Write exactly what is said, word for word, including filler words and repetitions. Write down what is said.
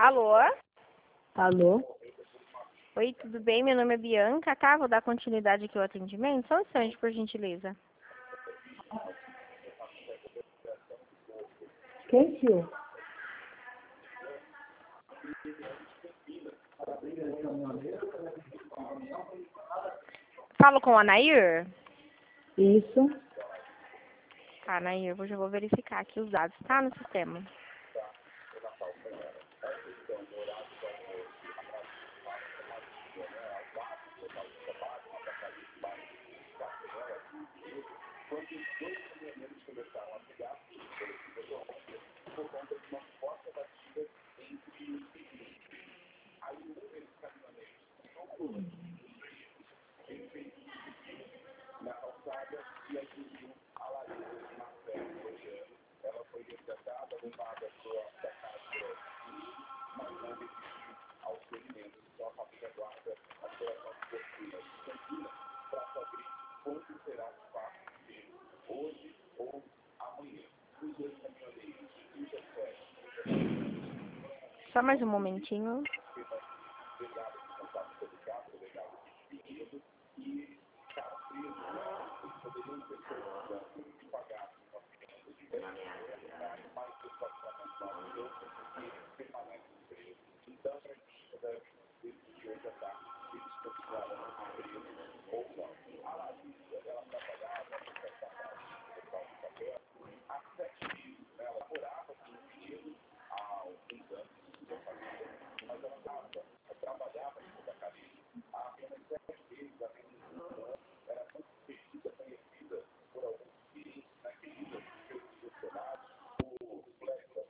Alô? Alô? Oi, tudo bem? Meu nome é Bianca, tá? Vou dar continuidade aqui ao atendimento. Só um instante, por gentileza. Quem, tio? Falo com a Nair? Isso. Tá, Nair, eu já vou verificar aqui os dados, tá? No sistema. Só mais um momentinho.